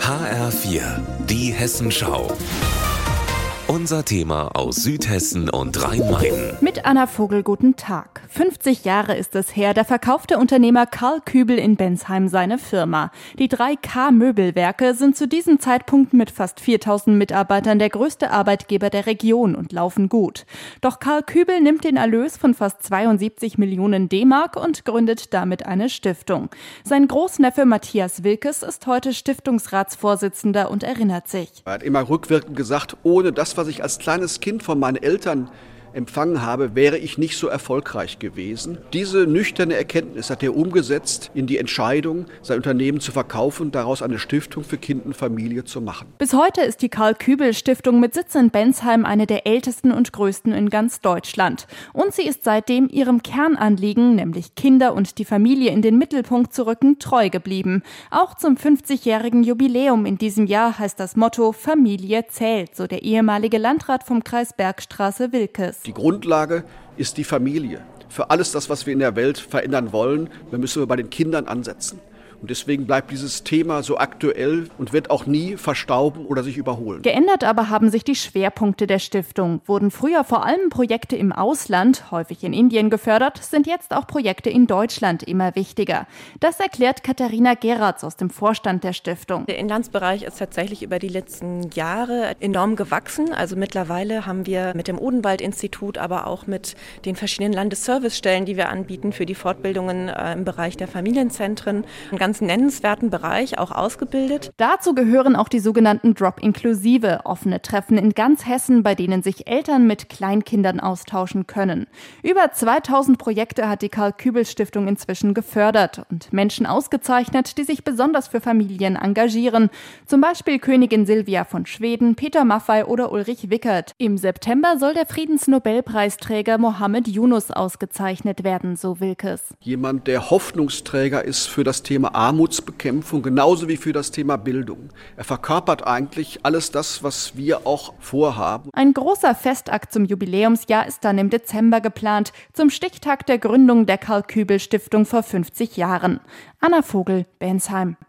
HR4, die Hessenschau. Unser Thema aus Südhessen und Rhein-Main. Mit Anna Vogel, guten Tag. 50 Jahre ist es her, da verkaufte Unternehmer Karl Kübel in Bensheim seine Firma. Die 3K Möbelwerke sind zu diesem Zeitpunkt mit fast 4000 Mitarbeitern der größte Arbeitgeber der Region und laufen gut. Doch Karl Kübel nimmt den Erlös von fast 72 Millionen D-Mark und gründet damit eine Stiftung. Sein Großneffe Matthias Wilkes ist heute Stiftungsratsvorsitzender und erinnert sich. Er hat immer rückwirkend gesagt, ohne das, was ich als kleines Kind von meinen Eltern empfangen habe, wäre ich nicht so erfolgreich gewesen. Diese nüchterne Erkenntnis hat er umgesetzt in die Entscheidung, sein Unternehmen zu verkaufen und daraus eine Stiftung für Kind und Familie zu machen. Bis heute ist die Karl-Kübel-Stiftung mit Sitz in Bensheim eine der ältesten und größten in ganz Deutschland. Und sie ist seitdem ihrem Kernanliegen, nämlich Kinder und die Familie in den Mittelpunkt zu rücken, treu geblieben. Auch zum 50-jährigen Jubiläum in diesem Jahr heißt das Motto „Familie zählt", so der ehemalige Landrat vom Kreis Bergstraße Wilkes. Die Grundlage ist die Familie. Für alles das, was wir in der Welt verändern wollen, müssen wir bei den Kindern ansetzen. Und deswegen bleibt dieses Thema so aktuell und wird auch nie verstauben oder sich überholen. Geändert aber haben sich die Schwerpunkte der Stiftung. Wurden früher vor allem Projekte im Ausland, häufig in Indien gefördert, sind jetzt auch Projekte in Deutschland immer wichtiger. Das erklärt Katharina Geratz aus dem Vorstand der Stiftung. Der Inlandsbereich ist tatsächlich über die letzten Jahre enorm gewachsen. Also mittlerweile haben wir mit dem Odenwald-Institut, aber auch mit den verschiedenen Landesservicestellen, die wir anbieten für die Fortbildungen im Bereich der Familienzentren, einen ganz nennenswerten Bereich auch ausgebildet. Dazu gehören auch die sogenannten Drop-Inklusive, offene Treffen in ganz Hessen, bei denen sich Eltern mit Kleinkindern austauschen können. Über 2000 Projekte hat die Karl-Kübel-Stiftung inzwischen gefördert und Menschen ausgezeichnet, die sich besonders für Familien engagieren. Zum Beispiel Königin Silvia von Schweden, Peter Maffay oder Ulrich Wickert. Im September soll der Friedensnobelpreisträger Mohammed Yunus ausgezeichnet werden, so Wilkes. Jemand, der Hoffnungsträger ist für das Thema Armutsbekämpfung, genauso wie für das Thema Bildung. Er verkörpert eigentlich alles das, was wir auch vorhaben. Ein großer Festakt zum Jubiläumsjahr ist dann im Dezember geplant, zum Stichtag der Gründung der Karl-Kübel-Stiftung vor 50 Jahren. Anna Vogel, Bensheim.